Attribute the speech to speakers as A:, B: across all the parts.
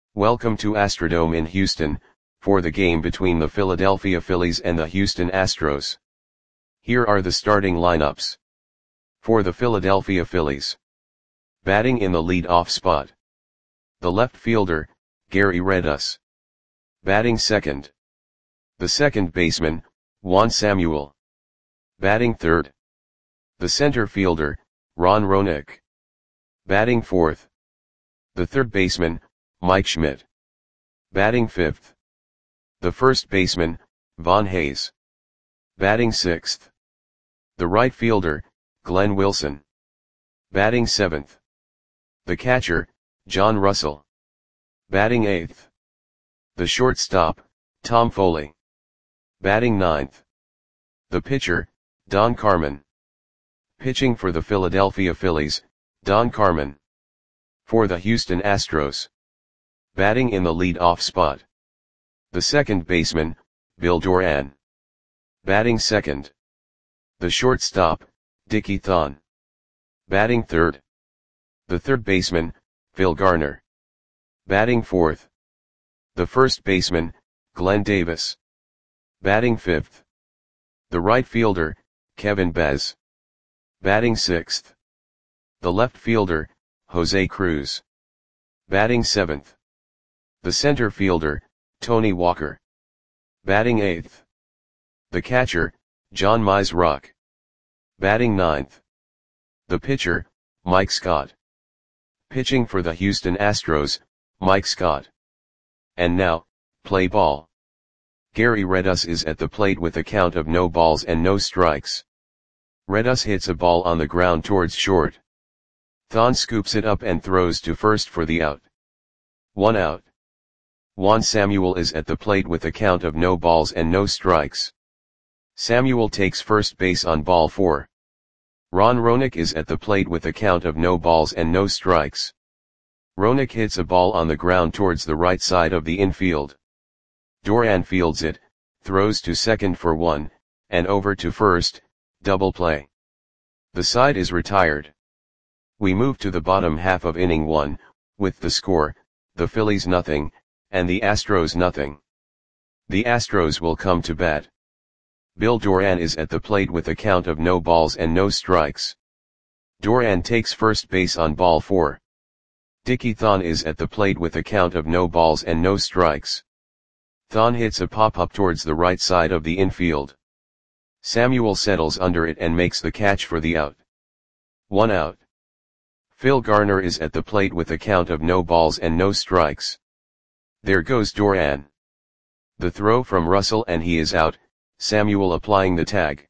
A: Welcome to Astrodome in Houston, for the game between the Philadelphia Phillies and the Houston Astros. Here are the starting lineups. For the Philadelphia Phillies. Batting in the lead-off spot. The left fielder, Gary Redus. Batting second. The second baseman, Juan Samuel. Batting third. The center fielder, Ron Roenick. Batting fourth. The third baseman, Mike Schmidt. Batting fifth. The first baseman, Von Hayes. Batting sixth. The right fielder, Glenn Wilson. Batting seventh. The catcher, John Russell. Batting eighth. The shortstop, Tom Foley. Batting ninth. The pitcher, Don Carmen. Pitching for the Philadelphia Phillies, Don Carmen. For the Houston Astros. Batting in the lead-off spot. The second baseman, Bill Doran. Batting second. The shortstop, Dickie Thon. Batting third. The third baseman, Phil Garner. Batting fourth. The first baseman, Glenn Davis. Batting fifth. The right fielder, Kevin Bez. Batting sixth. The left fielder, Jose Cruz. Batting seventh. The center fielder, Tony Walker. Batting eighth. The catcher, John Mizrock. Batting ninth. The pitcher, Mike Scott. Pitching for the Houston Astros, Mike Scott. And now, play ball. Gary Redus is at the plate with a count of no balls and no strikes. Redus hits a ball on the ground towards short. Thon scoops it up and throws to first for the out. 1 out. Juan Samuel is at the plate with a count of no balls and no strikes. Samuel takes first base on ball 4. Ron Roenick is at the plate with a count of no balls and no strikes. Roenick hits a ball on the ground towards the right side of the infield. Doran fields it, throws to second for 1, and over to first, double play. The side is retired. We move to the bottom half of inning 1, with the score, the Phillies nothing, and the Astros nothing. The Astros will come to bat. Bill Doran is at the plate with a count of no balls and no strikes. Doran takes first base on ball 4. Dickie Thon is at the plate with a count of no balls and no strikes. Thon hits a pop-up towards the right side of the infield. Samuel settles under it and makes the catch for the out. 1 out. Phil Garner is at the plate with a count of no balls and no strikes. There goes Doran. The throw from Russell and he is out, Samuel applying the tag.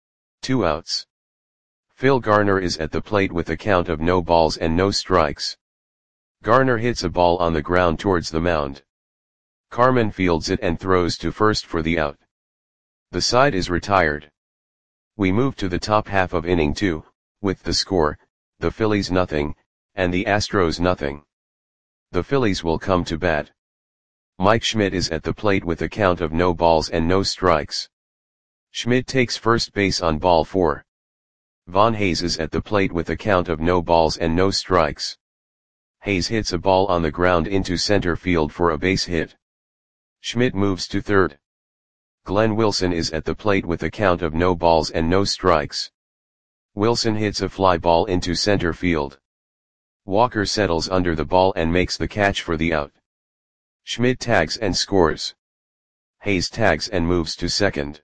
A: 2 outs. Phil Garner is at the plate with a count of no balls and no strikes. Garner hits a ball on the ground towards the mound. Carmen fields it and throws to first for the out. The side is retired. We move to the top half of inning 2, with the score, the Phillies nothing, and the Astros nothing. The Phillies will come to bat. Mike Schmidt is at the plate with a count of no balls and no strikes. Schmidt takes first base on ball 4. Von Hayes is at the plate with a count of no balls and no strikes. Hayes hits a ball on the ground into center field for a base hit. Schmidt moves to third. Glenn Wilson is at the plate with a count of no balls and no strikes. Wilson hits a fly ball into center field. Walker settles under the ball and makes the catch for the out. Schmidt tags and scores. Hayes tags and moves to second.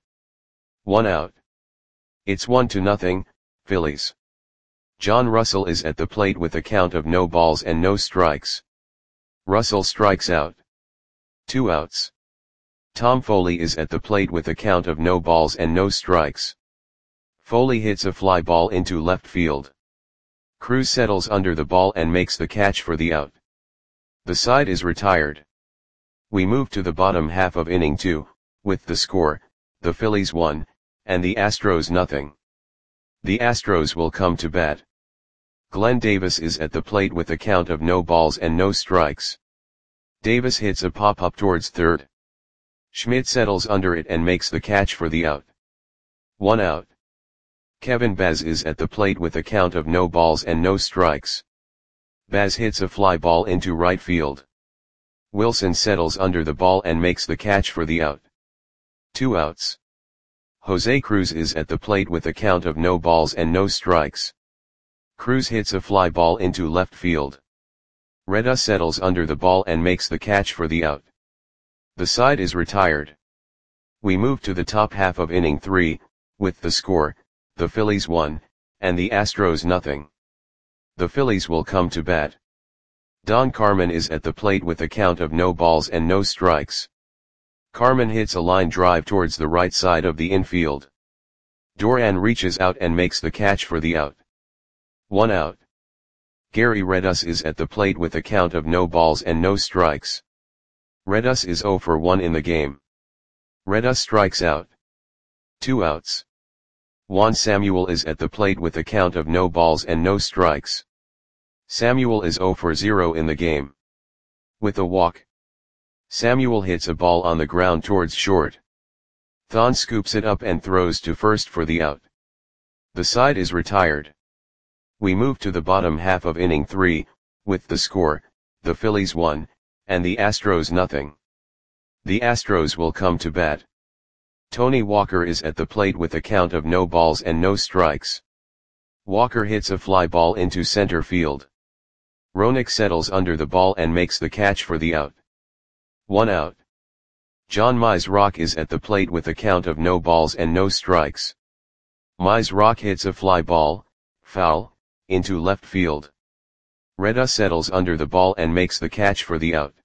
A: 1 out. It's 1-0, Phillies. John Russell is at the plate with a count of no balls and no strikes. Russell strikes out. 2 outs. Tom Foley is at the plate with a count of no balls and no strikes. Foley hits a fly ball into left field. Cruz settles under the ball and makes the catch for the out. The side is retired. We move to the bottom half of inning 2, with the score, the Phillies 1, and the Astros nothing. The Astros will come to bat. Glenn Davis is at the plate with a count of no balls and no strikes. Davis hits a pop-up towards third. Schmidt settles under it and makes the catch for the out. 1 out. Kevin Bez is at the plate with a count of no balls and no strikes. Baz hits a fly ball into right field. Wilson settles under the ball and makes the catch for the out. 2 outs. Jose Cruz is at the plate with a count of no balls and no strikes. Cruz hits a fly ball into left field. Reda settles under the ball and makes the catch for the out. The side is retired. We move to the top half of inning 3, with the score, the Phillies 1, and the Astros nothing. The Phillies will come to bat. Don Carmen is at the plate with a count of no balls and no strikes. Carmen hits a line drive towards the right side of the infield. Duran reaches out and makes the catch for the out. 1 out. Gary Redus is at the plate with a count of no balls and no strikes. Redus is 0 for 1 in the game. Redus strikes out. 2 outs. Juan Samuel is at the plate with a count of no balls and no strikes. Samuel is 0 for 0 in the game. With a walk. Samuel hits a ball on the ground towards short. Thon scoops it up and throws to first for the out. The side is retired. We move to the bottom half of inning 3, with the score, the Phillies 1, and the Astros nothing. The Astros will come to bat. Tony Walker is at the plate with a count of no balls and no strikes. Walker hits a fly ball into center field. Roenick settles under the ball and makes the catch for the out. 1 out. John Mize is at the plate with a count of no balls and no strikes. Mize hits a fly ball, foul, into left field. Reda settles under the ball and makes the catch for the out.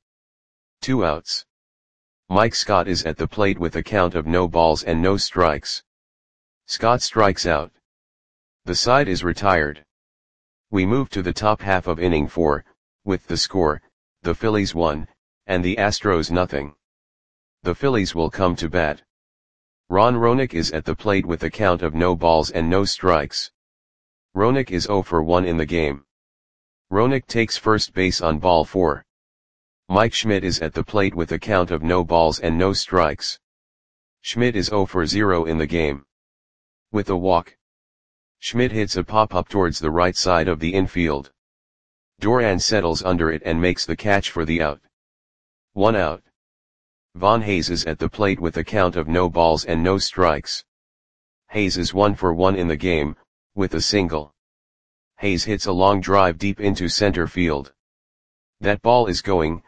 A: 2 outs. Mike Scott is at the plate with a count of no balls and no strikes. Scott strikes out. The side is retired. We move to the top half of inning 4, with the score, the Phillies 1, and the Astros nothing. The Phillies will come to bat. Ron Roenick is at the plate with a count of no balls and no strikes. Roenick is 0 for 1 in the game. Roenick takes first base on ball 4. Mike Schmidt is at the plate with a count of no balls and no strikes. Schmidt is 0 for 0 in the game. With a walk. Schmidt hits a pop-up towards the right side of the infield. Duran settles under it and makes the catch for the out. 1 out. Von Hayes is at the plate with a count of no balls and no strikes. Hayes is 1 for 1 in the game, with a single. Hayes hits a long drive deep into center field. That ball is gone.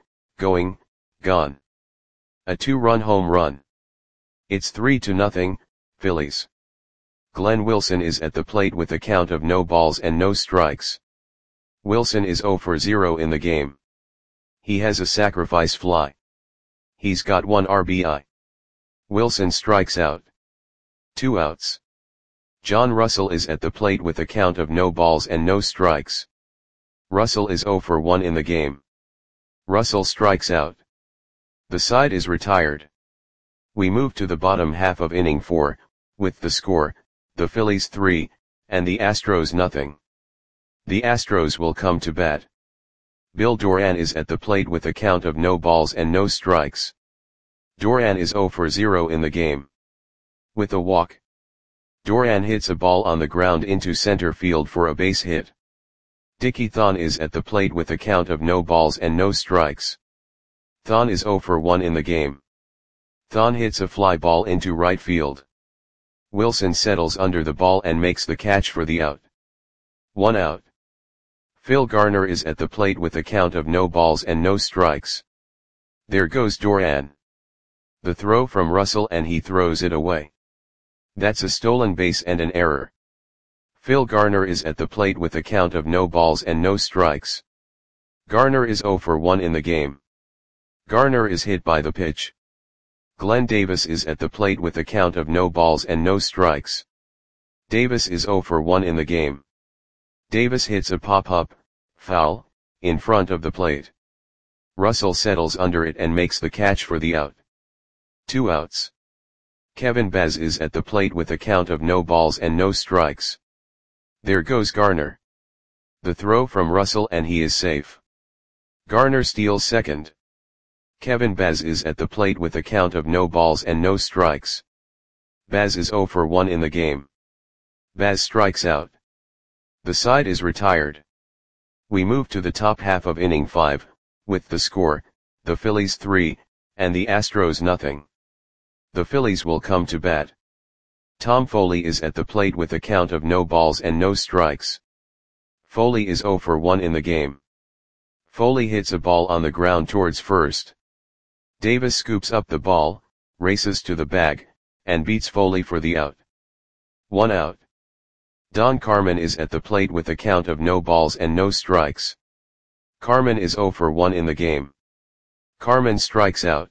A: A 2-run home run. It's 3-0, Phillies. Glenn Wilson is at the plate with a count of no balls and no strikes. Wilson is 0 for 0 in the game. He has a sacrifice fly. He's got 1 RBI. Wilson strikes out. 2 outs. John Russell is at the plate with a count of no balls and no strikes. Russell is 0 for 1 in the game. Russell strikes out. The side is retired. We move to the bottom half of inning 4, with the score, the Phillies 3, and the Astros nothing. The Astros will come to bat. Bill Duran is at the plate with a count of no balls and no strikes. Duran is 0 for 0 in the game. With a walk. Duran hits a ball on the ground into center field for a base hit. Dickie Thon is at the plate with a count of no balls and no strikes. Thon is 0 for 1 in the game. Thon hits a fly ball into right field. Wilson settles under the ball and makes the catch for the out. 1 out. Phil Garner is at the plate with a count of no balls and no strikes. There goes Duran. The throw from Russell and he throws it away. That's a stolen base and an error. Phil Garner is at the plate with a count of no balls and no strikes. Garner is 0 for 1 in the game. Garner is hit by the pitch. Glenn Davis is at the plate with a count of no balls and no strikes. Davis is 0 for 1 in the game. Davis hits a pop-up, foul, in front of the plate. Russell settles under it and makes the catch for the out. 2 outs. Kevin Baz is at the plate with a count of no balls and no strikes. There goes Garner. The throw from Russell and he is safe. Garner steals second. Kevin Baz is at the plate with a count of no balls and no strikes. Baz is 0 for 1 in the game. Baz strikes out. The side is retired. We move to the top half of inning 5, with the score, the Phillies 3, and the Astros nothing. The Phillies will come to bat. Tom Foley is at the plate with a count of no balls and no strikes. Foley is 0 for 1 in the game. Foley hits a ball on the ground towards first. Davis scoops up the ball, races to the bag, and beats Foley for the out. 1 out. Don Carmen is at the plate with a count of no balls and no strikes. Carmen is 0 for 1 in the game. Carmen strikes out.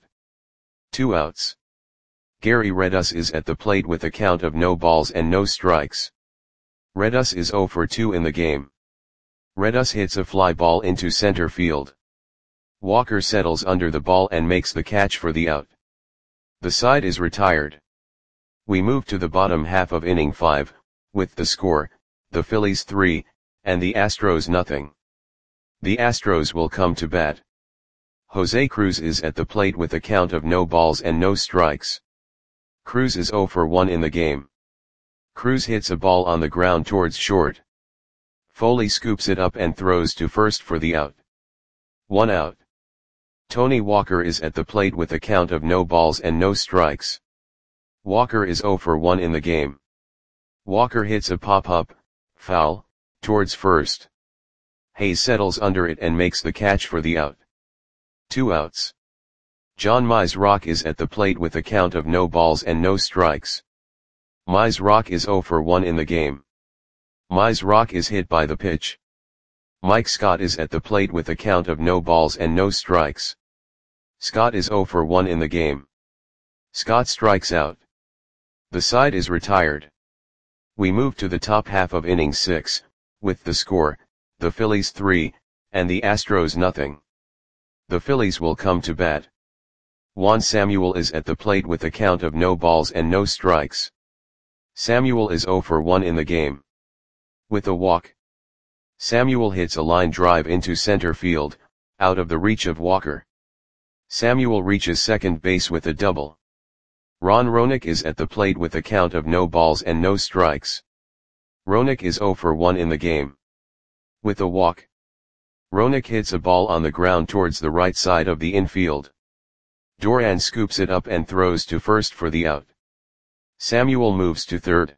A: 2 outs. Gary Redus is at the plate with a count of no balls and no strikes. Redus is 0 for 2 in the game. Redus hits a fly ball into center field. Walker settles under the ball and makes the catch for the out. The side is retired. We move to the bottom half of inning 5, with the score, the Phillies 3, and the Astros nothing. The Astros will come to bat. Jose Cruz is at the plate with a count of no balls and no strikes. Cruz is 0 for 1 in the game. Cruz hits a ball on the ground towards short. Foley scoops it up and throws to first for the out. 1 out. Tony Walker is at the plate with a count of no balls and no strikes. Walker is 0 for 1 in the game. Walker hits a pop-up, foul, towards first. Hayes settles under it and makes the catch for the out. 2 outs. John Mize is at the plate with a count of no balls and no strikes. Mize is 0 for 1 in the game. Mize is hit by the pitch. Mike Scott is at the plate with a count of no balls and no strikes. Scott is 0 for 1 in the game. Scott strikes out. The side is retired. We move to the top half of inning 6, with the score, the Phillies 3, and the Astros nothing. The Phillies will come to bat. Juan Samuel is at the plate with a count of no balls and no strikes. Samuel is 0 for 1 in the game. With a walk, Samuel hits a line drive into center field, out of the reach of Walker. Samuel reaches second base with a double. Ron Roenick is at the plate with a count of no balls and no strikes. Roenick is 0 for 1 in the game. With a walk, Roenick hits a ball on the ground towards the right side of the infield. Doran scoops it up and throws to first for the out. Samuel moves to third.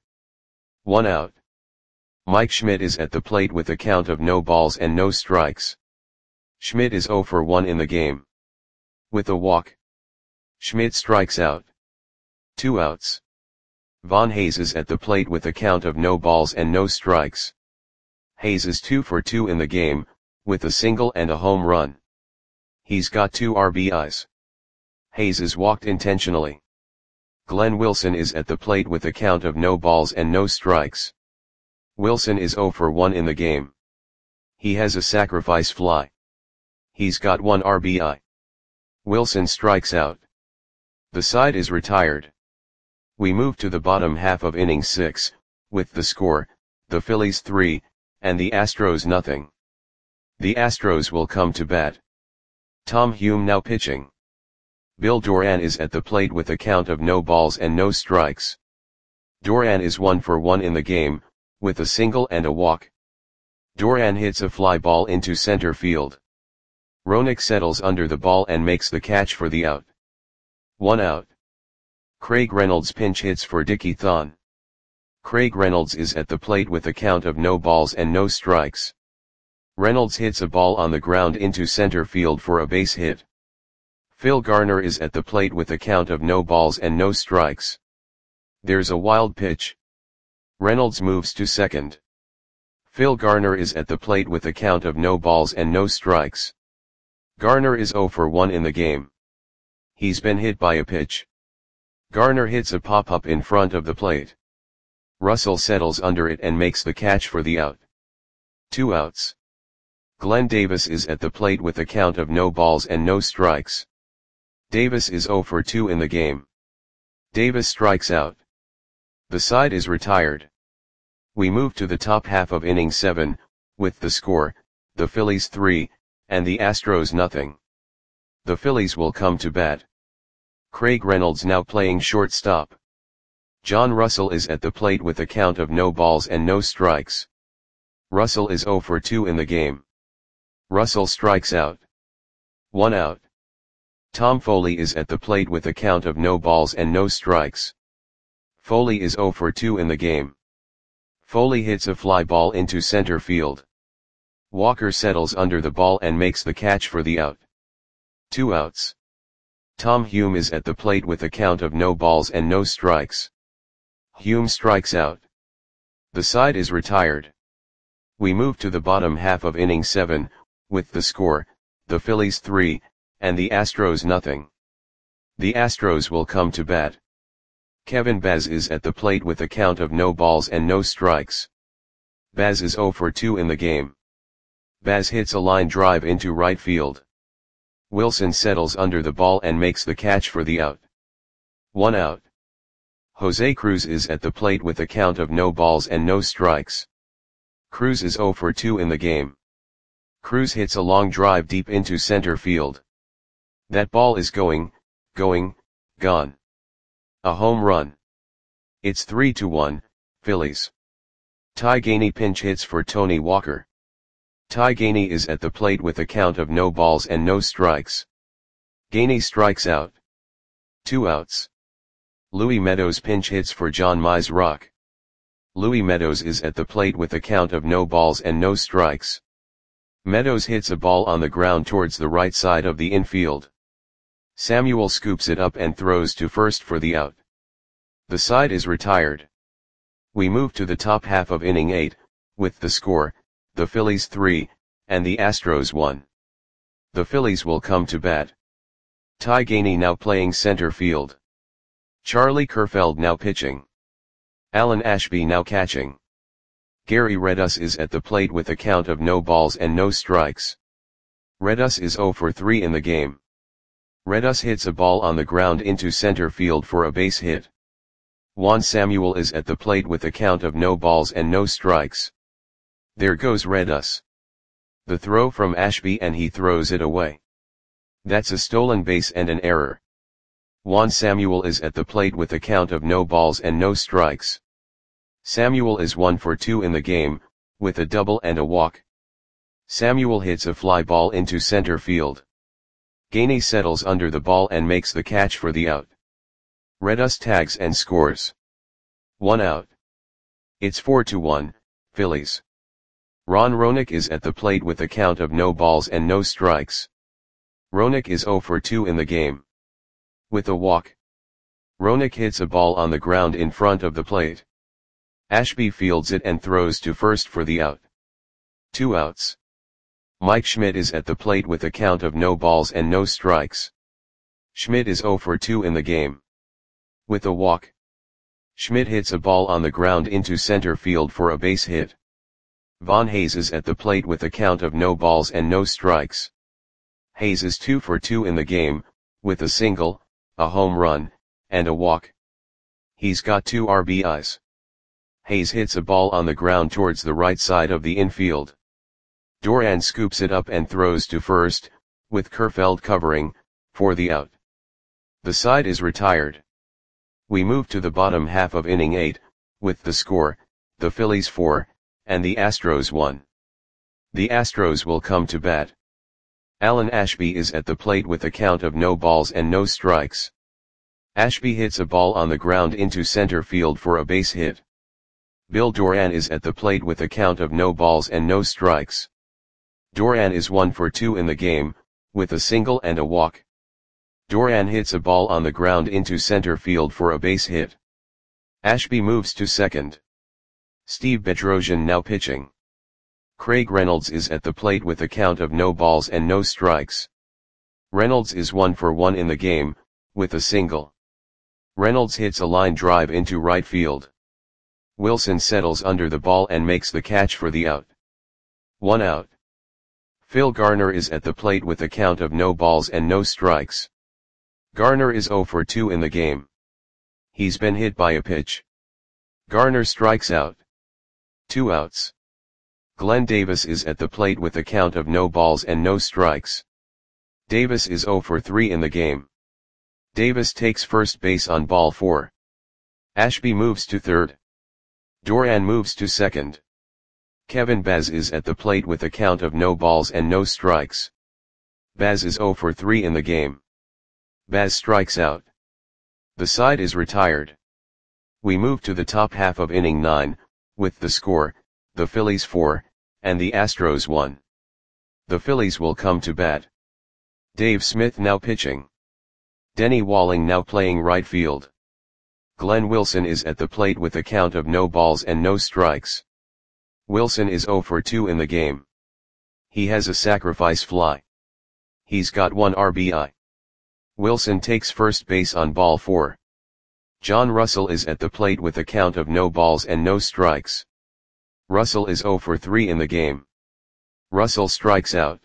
A: 1 out. Mike Schmidt is at the plate with a count of no balls and no strikes. Schmidt is 0 for 1 in the game. With a walk, Schmidt strikes out. 2 outs. Von Hayes is at the plate with a count of no balls and no strikes. Hayes is 2 for 2 in the game, with a single and a home run. He's got 2 RBIs. Hayes is walked intentionally. Glenn Wilson is at the plate with a count of no balls and no strikes. Wilson is 0 for 1 in the game. He has a sacrifice fly. He's got 1 RBI. Wilson strikes out. The side is retired. We move to the bottom half of inning 6, with the score, the Phillies 3, and the Astros nothing. The Astros will come to bat. Tom Hume now pitching. Bill Doran is at the plate with a count of no balls and no strikes. Doran is 1 for 1 in the game, with a single and a walk. Doran hits a fly ball into center field. Roenick settles under the ball and makes the catch for the out. 1 out. Craig Reynolds pinch hits for Dickie Thon. Craig Reynolds is at the plate with a count of no balls and no strikes. Reynolds hits a ball on the ground into center field for a base hit. Phil Garner is at the plate with a count of no balls and no strikes. There's a wild pitch. Reynolds moves to second. Phil Garner is at the plate with a count of no balls and no strikes. Garner is 0 for 1 in the game. He's been hit by a pitch. Garner hits a pop-up in front of the plate. Russell settles under it and makes the catch for the out. 2 outs. Glenn Davis is at the plate with a count of no balls and no strikes. Davis is 0 for 2 in the game. Davis strikes out. The side is retired. We move to the top half of inning 7, with the score, the Phillies 3, and the Astros nothing. The Phillies will come to bat. Craig Reynolds now playing shortstop. John Russell is at the plate with a count of no balls and no strikes. Russell is 0 for 2 in the game. Russell strikes out. 1 out. Tom Foley is at the plate with a count of no balls and no strikes. Foley is 0 for 2 in the game. Foley hits a fly ball into center field. Walker settles under the ball and makes the catch for the out. 2 outs. Tom Hume is at the plate with a count of no balls and no strikes. Hume strikes out. The side is retired. We move to the bottom half of inning 7, with the score, the Phillies 3, and the Astros nothing. The Astros will come to bat. Kevin Baz is at the plate with a count of no balls and no strikes. Baz is 0 for 2 in the game. Baz hits a line drive into right field. Wilson settles under the ball and makes the catch for the out. 1 out. Jose Cruz is at the plate with a count of no balls and no strikes. Cruz is 0 for 2 in the game. Cruz hits a long drive deep into center field. That ball is going, gone. A home run. It's 3-1, Phillies. Ty Gainey pinch hits for Tony Walker. Ty Gainey is at the plate with a count of no balls and no strikes. Gainey strikes out. 2 outs. Louis Meadows pinch hits for John Mize. Louis Meadows is at the plate with a count of no balls and no strikes. Meadows hits a ball on the ground towards the right side of the infield. Samuel scoops it up and throws to first for the out. The side is retired. We move to the top half of inning 8, with the score, the Phillies 3, and the Astros 1. The Phillies will come to bat. Ty Gainey now playing center field. Charlie Kerfeld now pitching. Alan Ashby now catching. Gary Redus is at the plate with a count of no balls and no strikes. Redus is 0 for 3 in the game. Redus hits a ball on the ground into center field for a base hit. Juan Samuel is at the plate with a count of no balls and no strikes. There goes Redus. The throw from Ashby and he throws it away. That's a stolen base and an error. Juan Samuel is at the plate with a count of no balls and no strikes. Samuel is 1 for 2 in the game, with a double and a walk. Samuel hits a fly ball into center field. Gainey settles under the ball and makes the catch for the out. Redus tags and scores. 1 out. It's 4-1, Phillies. Ron Roenick is at the plate with a count of no balls and no strikes. Roenick is 0 for 2 in the game. With a walk. Roenick hits a ball on the ground in front of the plate. Ashby fields it and throws to first for the out. 2 outs. Mike Schmidt is at the plate with a count of no balls and no strikes. Schmidt is 0 for 2 in the game. With a walk. Schmidt hits a ball on the ground into center field for a base hit. Von Hayes is at the plate with a count of no balls and no strikes. Hayes is 2 for 2 in the game, with a single, a home run, and a walk. He's got 2 RBIs. Hayes hits a ball on the ground towards the right side of the infield. Doran scoops it up and throws to first, with Kerfeld covering, for the out. The side is retired. We move to the bottom half of inning 8, with the score, the Phillies 4, and the Astros 1. The Astros will come to bat. Alan Ashby is at the plate with a count of no balls and no strikes. Ashby hits a ball on the ground into center field for a base hit. Bill Doran is at the plate with a count of no balls and no strikes. Doran is 1 for 2 in the game, with a single and a walk. Doran hits a ball on the ground into center field for a base hit. Ashby moves to second. Steve Bedrosian now pitching. Craig Reynolds is at the plate with a count of no balls and no strikes. Reynolds is 1 for 1 in the game, with a single. Reynolds hits a line drive into right field. Wilson settles under the ball and makes the catch for the out. 1 out. Phil Garner is at the plate with a count of no balls and no strikes. Garner is 0 for 2 in the game. He's been hit by a pitch. Garner strikes out. 2 outs. Glenn Davis is at the plate with a count of no balls and no strikes. Davis is 0 for 3 in the game. Davis takes first base on ball 4. Ashby moves to third. Doran moves to second. Kevin Baz is at the plate with a count of no balls and no strikes. Baz is 0 for 3 in the game. Baz strikes out. The side is retired. We move to the top half of inning 9, with the score, the Phillies 4, and the Astros 1. The Phillies will come to bat. Dave Smith now pitching. Denny Walling now playing right field. Glenn Wilson is at the plate with a count of no balls and no strikes. Wilson is 0 for 2 in the game. He has a sacrifice fly. He's got 1 RBI. Wilson takes first base on ball 4. John Russell is at the plate with a count of no balls and no strikes. Russell is 0 for 3 in the game. Russell strikes out.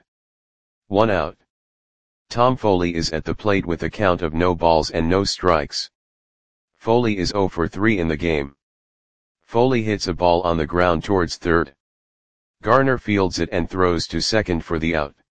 A: 1 out. Tom Foley is at the plate with a count of no balls and no strikes. Foley is 0 for 3 in the game. Foley hits a ball on the ground towards third. Garner fields it and throws to second for the out.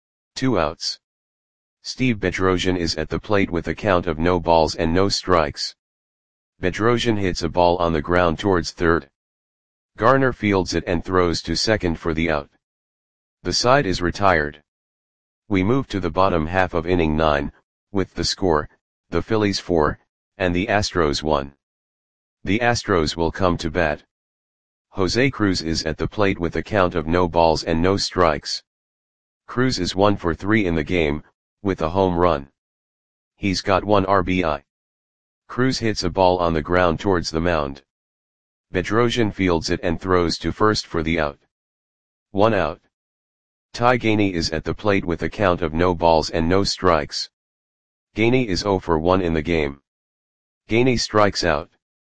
A: 2 outs. Steve Bedrosian is at the plate with a count of no balls and no strikes. Bedrosian hits a ball on the ground towards third. Garner fields it and throws to second for the out. The side is retired. We move to the bottom half of inning 9, with the score, the Phillies 4, and the Astros 1. The Astros will come to bat. Jose Cruz is at the plate with a count of no balls and no strikes. Cruz is 1 for 3 in the game, with a home run. He's got 1 RBI. Cruz hits a ball on the ground towards the mound. Bedrosian fields it and throws to first for the out. 1 out. Ty Gainey is at the plate with a count of no balls and no strikes. Gainey is 0 for 1 in the game. Gainey strikes out.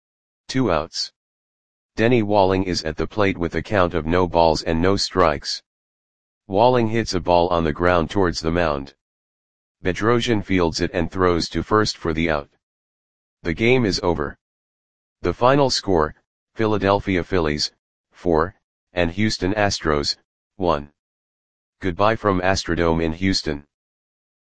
A: 2 outs. Denny Walling is at the plate with a count of no balls and no strikes. Walling hits a ball on the ground towards the mound. Bedrosian fields it and throws to first for the out. The game is over. The final score, Philadelphia Phillies, 4, and Houston Astros, 1. Goodbye from Astrodome in Houston.